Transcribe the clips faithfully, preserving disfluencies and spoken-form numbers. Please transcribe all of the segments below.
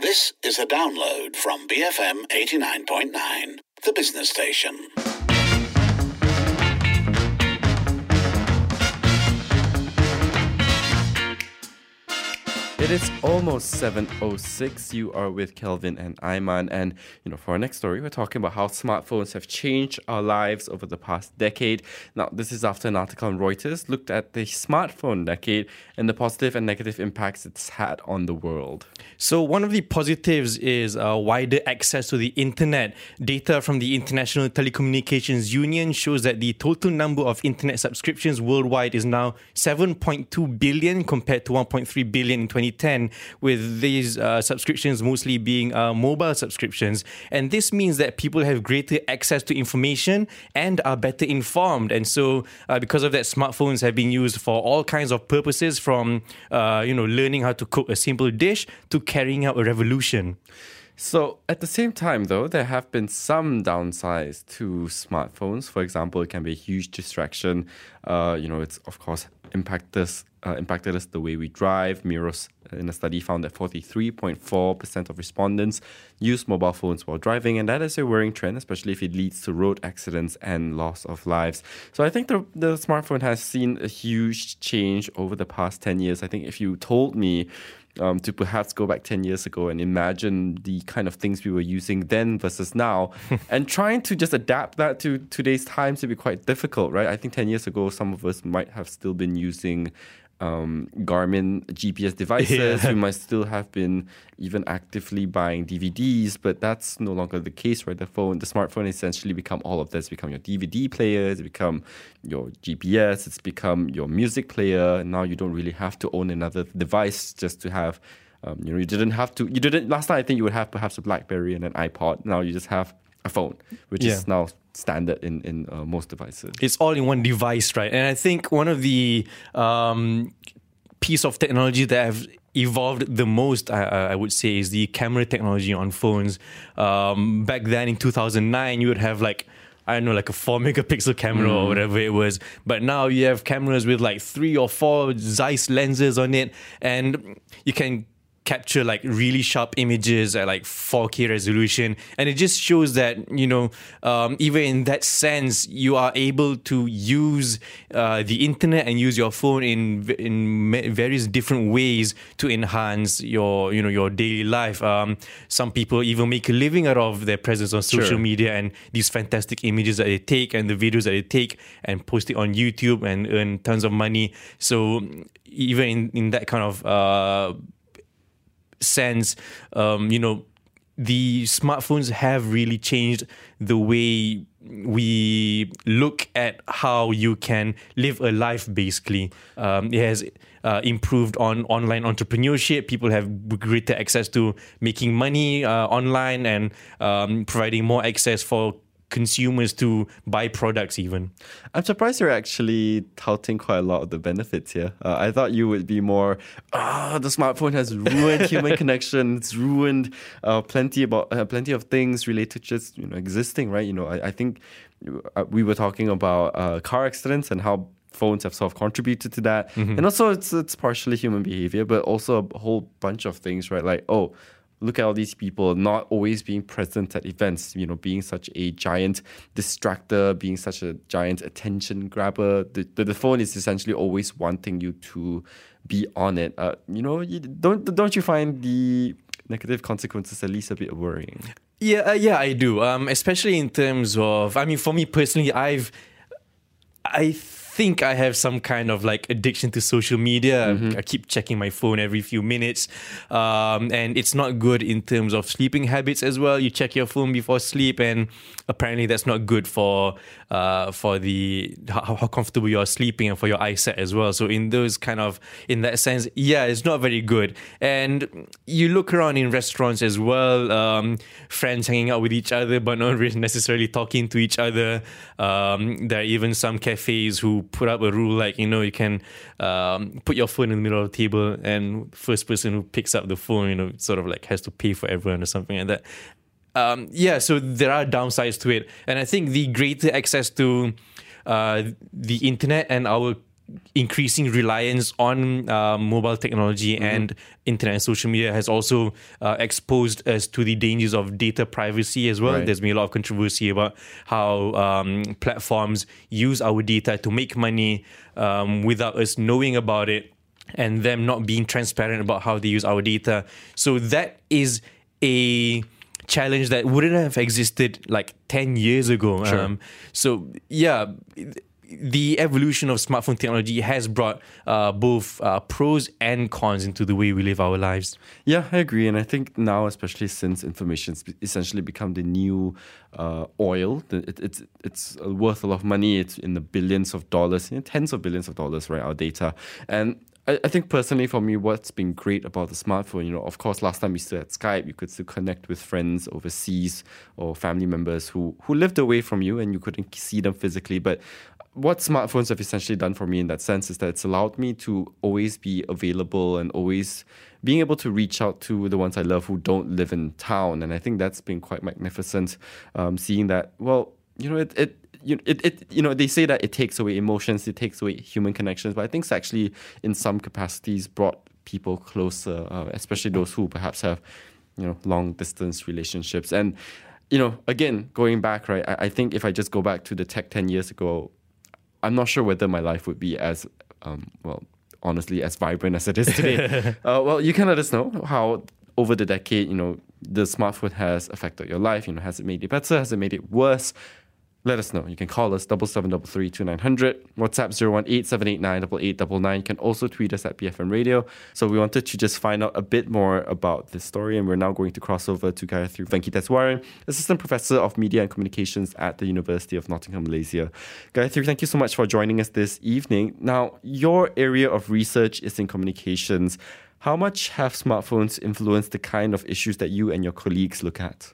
This is a download from B F M eighty-nine point nine, the business station. It is almost seven oh six. You are with Kelvin and Aiman. And, you know, for our next story, we're talking about how smartphones have changed our lives over the past decade. Now, this is after an article on Reuters looked at the smartphone decade and the positive and negative impacts it's had on the world. So one of the positives is uh, wider access to the internet. Data from the International Telecommunications Union shows that the total number of internet subscriptions worldwide is now seven point two billion compared to one point three billion in twenty ten, with these uh, subscriptions mostly being uh, mobile subscriptions. And this means that people have greater access to information and are better informed. And so uh, because of that, smartphones have been used for all kinds of purposes, from uh, you know learning how to cook a simple dish to carrying out a revolution. So at the same time, though, there have been some downsides to smartphones. For example, it can be a huge distraction. Uh, you know, it's, of course, impacted us, uh, impacted us the way we drive. Miros, in a study, found that forty-three point four percent of respondents use mobile phones while driving, and that is a worrying trend, especially if it leads to road accidents and loss of lives. So I think the, the smartphone has seen a huge change over the past ten years. I think if you told me Um, to perhaps go back ten years ago and imagine the kind of things we were using then versus now and trying to just adapt that to today's times would be quite difficult, right? I think ten years ago, some of us might have still been using um, Garmin G P S devices. Yeah. We might still have been even actively buying D V Ds, but that's no longer the case, right? The phone, the smartphone essentially become all of this. It's become your D V D player, it's become your G P S, it's become your music player. Now you don't really have to own another device just to have, um, you know, you didn't have to, you didn't, last time I think you would have perhaps a BlackBerry and an iPod. Now you just have a phone, which Yeah. is now standard in, in uh, most devices. It's all in one device, right? And I think one of the um, piece of technology that have evolved the most, I, I would say, is the camera technology on phones. Um, back then in two thousand nine, you would have like, I don't know, like a four megapixel camera mm. or whatever it was. But now you have cameras with like three or four Zeiss lenses on it, and you can capture like really sharp images at like four K resolution. And it just shows that, you know, um, even in that sense, you are able to use uh, the internet and use your phone in in various different ways to enhance your, you know, your daily life. Um, some people even make a living out of their presence on social Sure. media and these fantastic images that they take and the videos that they take and post it on YouTube and earn tons of money. So even in, in that kind of uh, sense, um, you know, the smartphones have really changed the way we look at how you can live a life, basically. Um, it has uh, improved on online entrepreneurship. People have greater access to making money uh, online and um, providing more access for consumers to buy products even. I'm surprised you're actually touting quite a lot of the benefits here. Uh, I thought you would be more, ah, oh, the smartphone has ruined human connection. It's ruined uh, plenty about uh, plenty of things related to just, you know, existing, right? You know, I, I think uh, we were talking about uh, car accidents and how phones have sort of contributed to that. Mm-hmm. And also it's it's partially human behavior, but also a whole bunch of things, right? Like, oh, look at all these people not always being present at events, you know, being such a giant distractor, being such a giant attention grabber. The, the, the phone is essentially always wanting you to be on it. Uh, you know, you, don't don't you find the negative consequences at least a bit worrying? Yeah, uh, yeah, I do. Um, especially in terms of, I mean, for me personally, I've, I think I have some kind of like addiction to social media. Mm-hmm. I keep checking my phone every few minutes. Um, and it's not good in terms of sleeping habits as well. You check your phone before sleep, and apparently that's not good for uh, for the how, how comfortable you are sleeping and for your eyesight as well. So in those kind of, in that sense, yeah, it's not very good. And you look around in restaurants as well, um, friends hanging out with each other but not really necessarily talking to each other. Um, there are even some cafes who put up a rule like, you know, you can um, put your phone in the middle of the table, and first person who picks up the phone, you know, sort of like has to pay for everyone or something like that. Um, yeah, so there are downsides to it. And I think the greater access to uh, the internet and our increasing reliance on uh, mobile technology mm-hmm. and internet and social media has also uh, exposed us to the dangers of data privacy as well. Right. There's been a lot of controversy about how um, platforms use our data to make money um, without us knowing about it, and them not being transparent about how they use our data. So that is a challenge that wouldn't have existed like ten years ago. Sure. Um, so yeah, the evolution of smartphone technology has brought uh, both uh, pros and cons into the way we live our lives. Yeah, I agree. And I think now, especially since information's essentially become the new uh, oil, it, it's it's worth a lot of money. It's in the billions of dollars, you know, tens of billions of dollars, right, our data. And I, I think personally for me, what's been great about the smartphone, you know, of course, last time we still had Skype, you could still connect with friends overseas or family members who, who lived away from you and you couldn't see them physically. But what smartphones have essentially done for me in that sense is that it's allowed me to always be available and always being able to reach out to the ones I love who don't live in town. And I think that's been quite magnificent, um, seeing that, well, you know, it, it You, it, it, you know, they say that it takes away emotions, it takes away human connections, but I think it's actually, in some capacities, brought people closer, uh, especially those who perhaps have, you know, long-distance relationships. And, you know, again, going back, right, I, I think if I just go back to the tech ten years ago, I'm not sure whether my life would be as, um, well, honestly, as vibrant as it is today. uh, well, you can let us know how, over the decade, you know, the smartphone has affected your life. You know, has it made it better? Has it made it worse? Let us know. You can call us double seven double three two nine hundred, WhatsApp zero one eight seven eight nine eight eight nine nine. You can also tweet us at B F M Radio. So we wanted to just find out a bit more about this story, and we're now going to cross over to Gayathri Venkateswaran, Assistant Professor of Media and Communications at the University of Nottingham, Malaysia. Gayathri, thank you so much for joining us this evening. Now, your area of research is in communications. How much have smartphones influenced the kind of issues that you and your colleagues look at?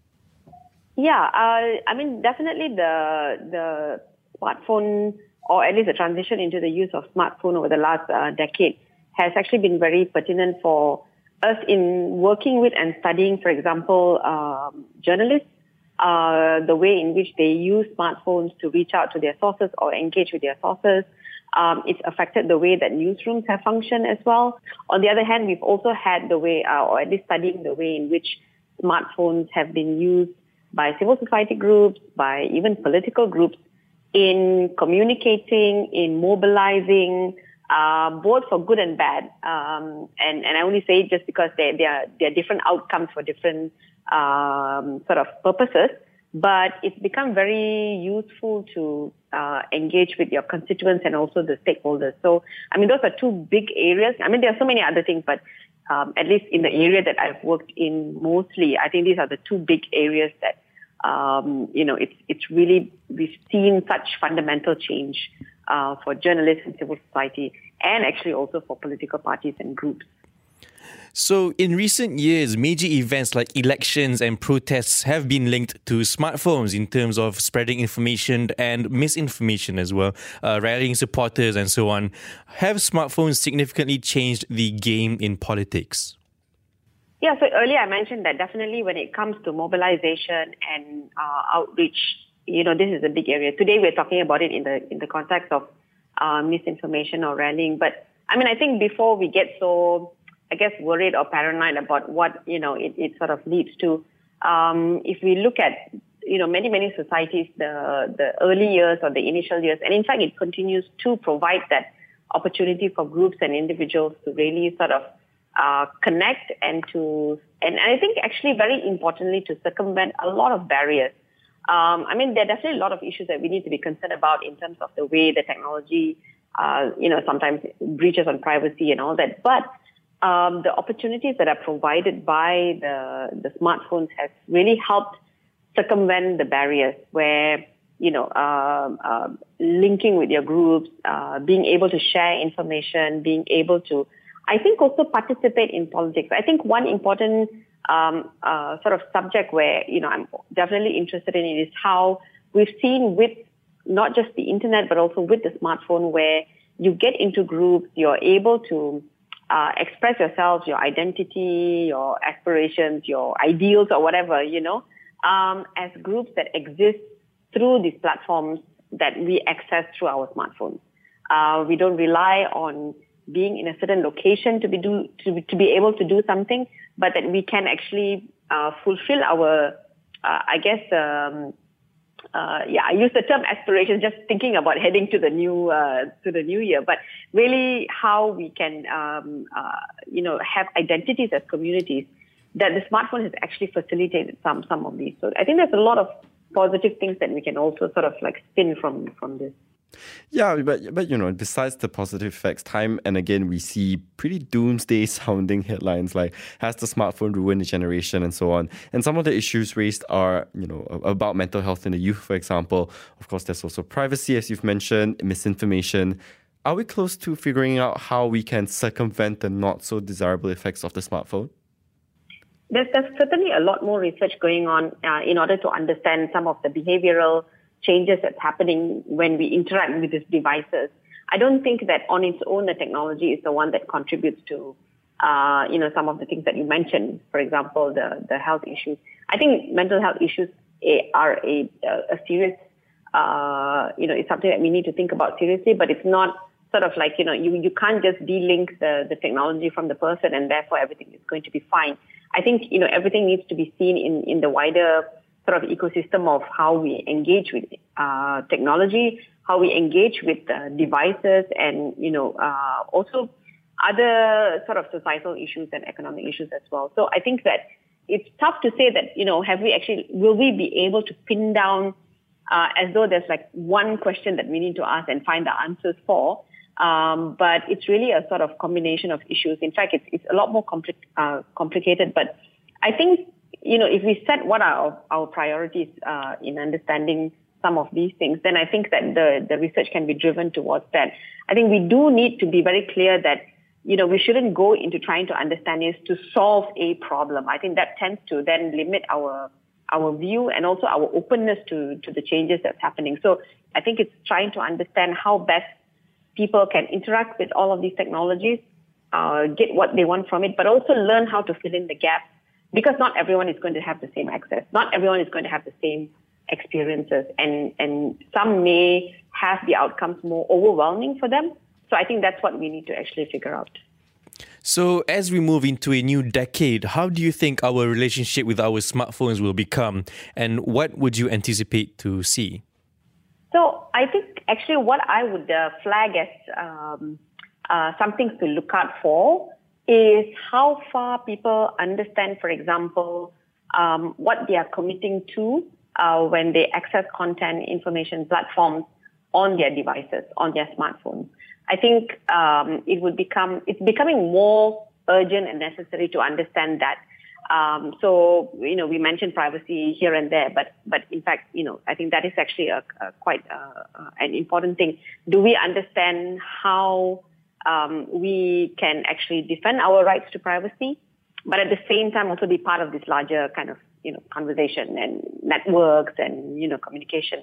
Yeah, uh, I mean, definitely the the smartphone, or at least the transition into the use of smartphone over the last uh, decade, has actually been very pertinent for us in working with and studying, for example, um, journalists, uh, the way in which they use smartphones to reach out to their sources or engage with their sources. Um, it's affected the way that newsrooms have functioned as well. On the other hand, we've also had the way, uh, or at least studying the way in which smartphones have been used by civil society groups, by even political groups, in communicating, in mobilizing, uh, both for good and bad. Um, and, and I only say it just because there are there are different outcomes for different um, sort of purposes. But it's become very useful to uh, engage with your constituents and also the stakeholders. So, I mean, those are two big areas. I mean, there are so many other things, but Um, at least in the area that I've worked in mostly, I think these are the two big areas that, um, you know, it's it's really, we've seen such fundamental change uh, for journalists and civil society, and actually also for political parties and groups. So in recent years, major events like elections and protests have been linked to smartphones in terms of spreading information and misinformation as well, uh, rallying supporters and so on. Have smartphones significantly changed the game in politics? Yeah, so earlier I mentioned that definitely when it comes to mobilization and uh, outreach, you know, this is a big area. Today we're talking about it in the in the context of uh, misinformation or rallying. But I mean, I think before we get so, I guess, worried or paranoid about what, you know, it, it sort of leads to. Um, if we look at, you know, many, many societies, the the early years or the initial years, and in fact, it continues to provide that opportunity for groups and individuals to really sort of uh, connect and to, and, and I think actually very importantly, to circumvent a lot of barriers. Um, I mean, there are definitely a lot of issues that we need to be concerned about in terms of the way the technology, uh, you know, sometimes breaches on privacy and all that, but Um, the opportunities that are provided by the, the smartphones has really helped circumvent the barriers where, you know, uh, uh, linking with your groups, uh, being able to share information, being able to, I think, also participate in politics. I think one important um, uh, sort of subject where, you know, I'm definitely interested in it is how we've seen with not just the internet, but also with the smartphone, where you get into groups, you're able to Uh, express yourselves, your identity, your aspirations, your ideals or whatever, you know, um, as groups that exist through these platforms that we access through our smartphones. Uh, we don't rely on being in a certain location to be do to be, to be able to do something, but that we can actually uh, fulfill our, uh, I guess, um, uh, yeah, I use the term aspiration, just thinking about heading to the new uh, to the new year, but really how we can, um, uh, you know, have identities as communities. That the smartphone has actually facilitated some some of these. So I think there's a lot of positive things that we can also sort of like spin from from this. Yeah, but but you know, besides the positive effects, time and again we see pretty doomsday sounding headlines like has the smartphone ruined a generation and so on. And some of the issues raised are, you know, about mental health in the youth, for example. Of course, there's also privacy, as you've mentioned, misinformation. Are we close to figuring out how we can circumvent the not so desirable effects of the smartphone? There's, there's certainly a lot more research going on uh, in order to understand some of the behavioral changes that's happening when we interact with these devices. I don't think that on its own the technology is the one that contributes to, uh, you know, some of the things that you mentioned. For example, the the health issues. I think mental health issues are a a serious, uh, you know, it's something that we need to think about seriously. But it's not sort of like, you know, you you can't just de-link the the technology from the person and therefore everything is going to be fine. I think, you know, everything needs to be seen in in the wider sort of ecosystem of how we engage with uh, technology, how we engage with uh, devices, and, you know, uh, also other sort of societal issues and economic issues as well. So I think that it's tough to say that, you know, have we actually, will we be able to pin down uh, as though there's like one question that we need to ask and find the answers for. Um, but it's really a sort of combination of issues. In fact, it's, it's a lot more compli- uh, complicated, but I think, you know, if we set what are our, our priorities uh, in understanding some of these things, then I think that the, the research can be driven towards that. I think we do need to be very clear that, you know, we shouldn't go into trying to understand this to solve a problem. I think that tends to then limit our our view and also our openness to, to the changes that's happening. So I think it's trying to understand how best people can interact with all of these technologies, uh, get what they want from it, but also learn how to fill in the gaps. Because not everyone is going to have the same access. Not everyone is going to have the same experiences. And, and some may have the outcomes more overwhelming for them. So I think that's what we need to actually figure out. So as we move into a new decade, how do you think our relationship with our smartphones will become? And what would you anticipate to see? So I think actually what I would uh, flag as um, uh, some things to look out for is how far people understand, for example, um, what they are committing to uh, when they access content, information platforms on their devices, on their smartphones. I think um, it would become, it's becoming more urgent and necessary to understand that. Um, so, you know, we mentioned privacy here and there, but, but in fact, you know, I think that is actually a, a quite uh, uh, an important thing. Do we understand how Um, we can actually defend our rights to privacy, but at the same time also be part of this larger kind of, you know, conversation and networks and, you know, communication.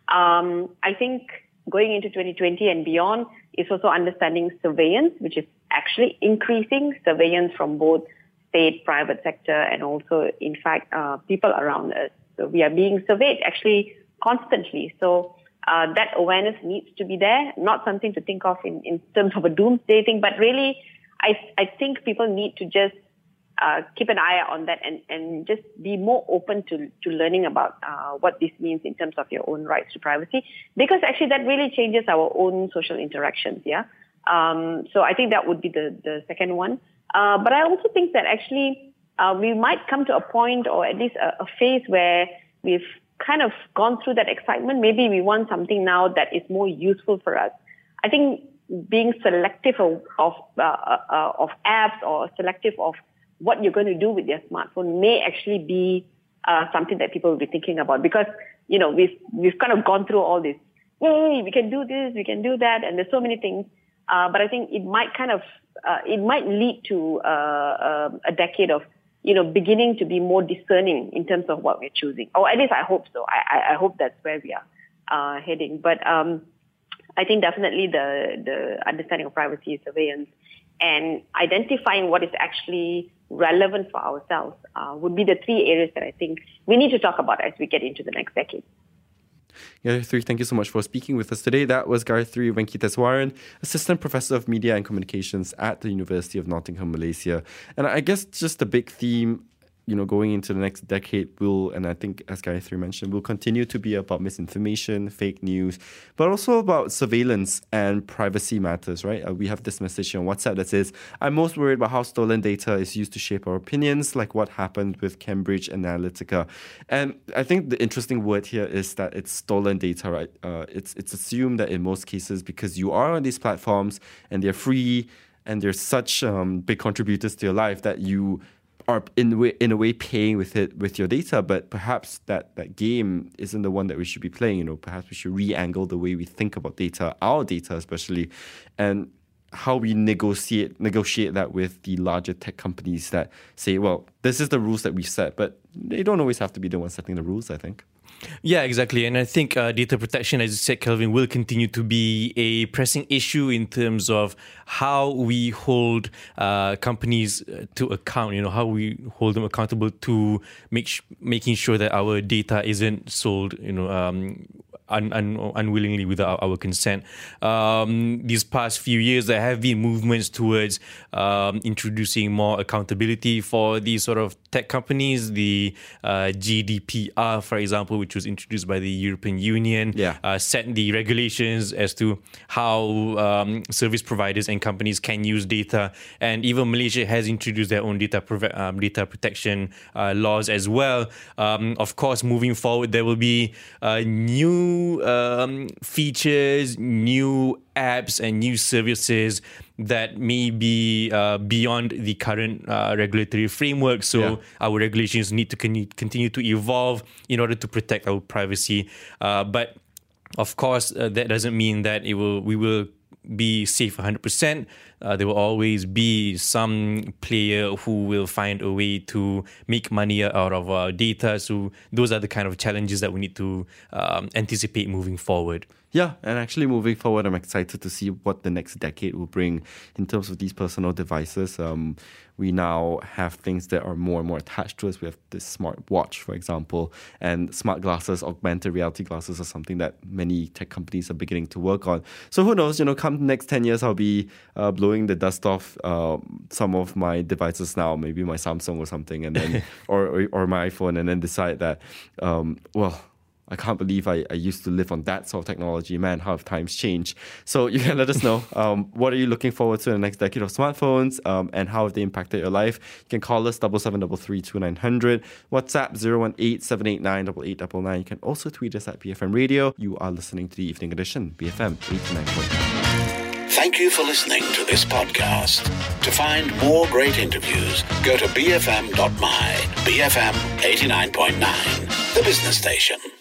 Um, I think going into twenty twenty and beyond is also understanding surveillance, which is actually increasing surveillance from both state, private sector, and also, in fact, uh, people around us. So we are being surveyed actually constantly. So Uh, that awareness needs to be there, not something to think of in, in terms of a doomsday thing, but really, I, I think people need to just uh, keep an eye on that and, and just be more open to, to learning about uh, what this means in terms of your own rights to privacy, because actually that really changes our own social interactions, yeah? Um, so I think that would be the, the second one. Uh, but I also think that actually uh, we might come to a point or at least a, a phase where we've kind of gone through that excitement. Maybe we want something now that is more useful for us. I think being selective of of, uh, uh, of apps or selective of what you're going to do with your smartphone may actually be uh, something that people will be thinking about, because, you know, we've we've kind of gone through all this. Yay, we can do this, we can do that, and there's so many things. Uh, but I think it might kind of uh, it might lead to uh, uh, a decade of, you know, beginning to be more discerning in terms of what we're choosing. Or at least I hope so. I, I hope that's where we are uh, heading. But um, I think definitely the, the understanding of privacy, surveillance, and identifying what is actually relevant for ourselves uh, would be the three areas that I think we need to talk about as we get into the next decade. Gayatri, thank you so much for speaking with us today. That was Gayatri Venkitaswaran, Assistant Professor of Media and Communications at the University of Nottingham, Malaysia. And I guess just the big theme, you know, going into the next decade will, and I think as Gayatri mentioned, will continue to be about misinformation, fake news, but also about surveillance and privacy matters, right? Uh, we have this message on WhatsApp that says, I'm most worried about how stolen data is used to shape our opinions, like what happened with Cambridge Analytica. And I think the interesting word here is that it's stolen data, right? Uh, it's, it's assumed that in most cases, because you are on these platforms and they're free and they're such um, big contributors to your life that you are in a way, in a way paying with it with your data, but perhaps that, that game isn't the one that we should be playing. You know, perhaps we should re-angle the way we think about data, our data especially, and how we negotiate negotiate that with the larger tech companies that say, well, this is the rules that we set, but they don't always have to be the ones setting the rules, I think. Yeah, exactly. And I think uh, data protection, as you said, Kelvin, will continue to be a pressing issue in terms of how we hold uh, companies to account, you know, how we hold them accountable to make sh- making sure that our data isn't sold, you know, um, un- un- unwillingly without our consent. Um, these past few years, there have been movements towards um, introducing more accountability for these sort of tech companies. The uh, G D P R, for example, which was introduced by the European Union, yeah. uh, set the regulations as to how um, service providers and companies can use data. And even Malaysia has introduced their own data prov- um, data protection uh, laws as well. Um, of course, moving forward, there will be uh, new um, features, new apps and new services that may be uh, beyond the current uh, regulatory framework. So yeah. our regulations need to con- continue to evolve in order to protect our privacy. Uh, but of course, uh, that doesn't mean that it will we will be safe one hundred percent. Uh, there will always be some player who will find a way to make money out of our data. So those are the kind of challenges that we need to um, anticipate moving forward. Yeah, and actually moving forward, I'm excited to see what the next decade will bring in terms of these personal devices. Um, we now have things that are more and more attached to us. We have this smart watch, for example, and smart glasses, augmented reality glasses are something that many tech companies are beginning to work on. So who knows, you know, come the next ten years, I'll be uh, blowing the dust off uh, some of my devices now, maybe my Samsung or something, and then or, or or my iPhone, and then decide that, um, well, I can't believe I, I used to live on that sort of technology. Man, how have times changed? So you can let us know, um, what are you looking forward to in the next decade of smartphones, um, and how have they impacted your life? You can call us seven seven three three two nine zero zero, WhatsApp zero one eight seven eight nine eight eight nine nine. You can also tweet us at B F M Radio. You are listening to the Evening Edition, B F M eighty-nine point nine. Thank you for listening to this podcast. To find more great interviews, go to b f m dot my. B F M eighty-nine point nine, the business station.